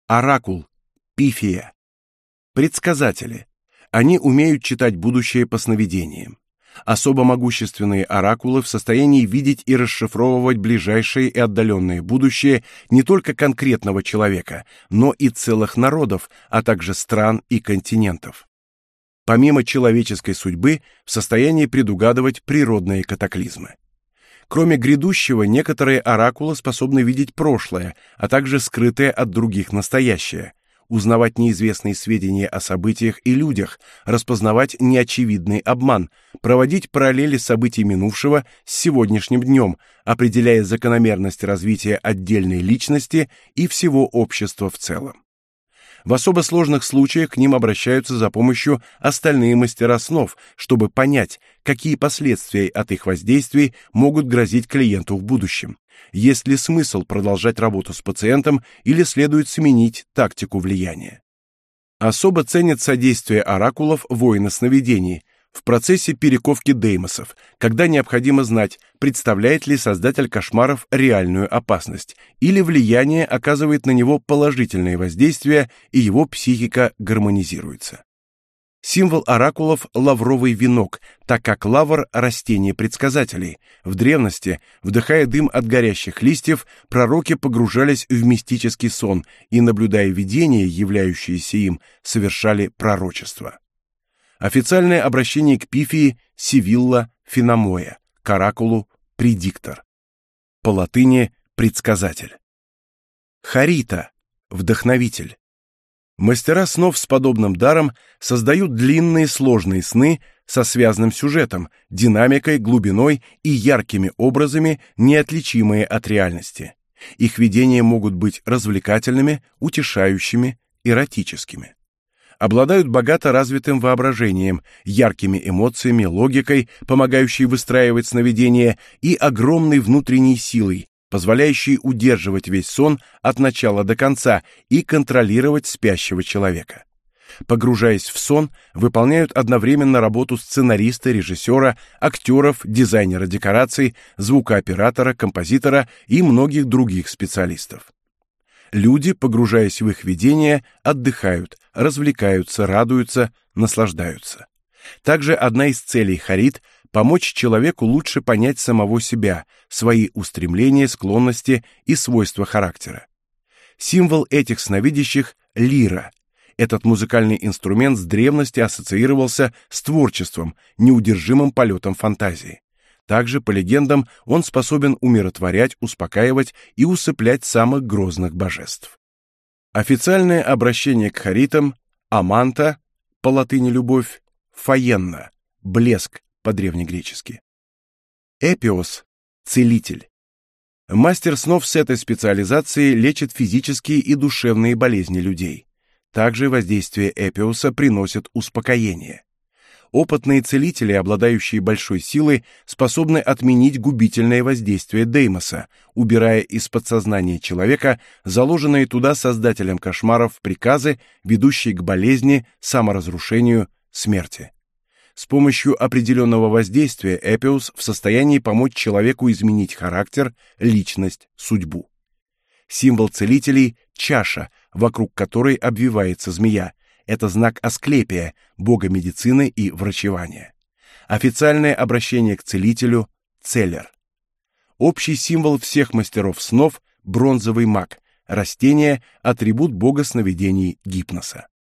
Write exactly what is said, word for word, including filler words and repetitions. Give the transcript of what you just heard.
Оракул, пифия. Предсказатели. Они умеют читать будущее по сновидениям. Особо могущественные оракулы в состоянии видеть и расшифровывать ближайшее и отдаленное будущее не только конкретного человека, но и целых народов, а также стран и континентов. Помимо человеческой судьбы, в состоянии предугадывать природные катаклизмы. Кроме грядущего, некоторые оракулы способны видеть прошлое, а также скрытое от других настоящее, узнавать неизвестные сведения о событиях и людях, распознавать неочевидный обман, проводить параллели событий минувшего с сегодняшним днем, определяя закономерность развития отдельной личности и всего общества в целом. В особо сложных случаях к ним обращаются за помощью остальные мастера снов, чтобы понять, какие последствия от их воздействий могут грозить клиенту в будущем. Есть ли смысл продолжать работу с пациентом или следует сменить тактику влияния. Особо ценят содействие оракулов воина сновидений в процессе перековки деймосов, когда необходимо знать, представляет ли создатель кошмаров реальную опасность, или влияние оказывает на него положительное воздействие, и его психика гармонизируется. Символ оракулов – лавровый венок, так как лавр – растение предсказателей. В древности, вдыхая дым от горящих листьев, пророки погружались в мистический сон и, наблюдая видения, являющиеся им, совершали пророчество. Официальное обращение к пифии – сивилла финомоя, к оракулу – предиктор. По латыни – предсказатель. Харита – вдохновитель. Мастера снов с подобным даром создают длинные сложные сны со связанным сюжетом, динамикой, глубиной и яркими образами, неотличимые от реальности. Их видения могут быть развлекательными, утешающими, эротическими. Обладают богато развитым воображением, яркими эмоциями, логикой, помогающей выстраивать сновидения, и огромной внутренней силой, позволяющей удерживать весь сон от начала до конца и контролировать спящего человека. Погружаясь в сон, выполняют одновременно работу сценариста, режиссера, актеров, дизайнера декораций, звукооператора, композитора и многих других специалистов. Люди, погружаясь в их видение, отдыхают, развлекаются, радуются, наслаждаются. Также одна из целей харит – помочь человеку лучше понять самого себя, свои устремления, склонности и свойства характера. Символ этих сновидящих – лира. Этот музыкальный инструмент с древности ассоциировался с творчеством, неудержимым полетом фантазии. Также, по легендам, он способен умиротворять, успокаивать и усыплять самых грозных божеств. Официальное обращение к харитам – аманта, по латыни любовь, фаенна, блеск, по-древнегречески. Эпиос – целитель. Мастер снов с этой специализацией лечит физические и душевные болезни людей. Также воздействие эпиоса приносит успокоение. Опытные целители, обладающие большой силой, способны отменить губительное воздействие деймоса, убирая из подсознания человека заложенные туда создателем кошмаров приказы, ведущие к болезни, саморазрушению, смерти. С помощью определенного воздействия эпиос в состоянии помочь человеку изменить характер, личность, судьбу. Символ целителей – чаша, вокруг которой обвивается змея. Это знак Асклепия, бога медицины и врачевания. Официальное обращение к целителю – целлер. Общий символ всех мастеров снов – бронзовый маг, растение – атрибут бога сновидений гипноса.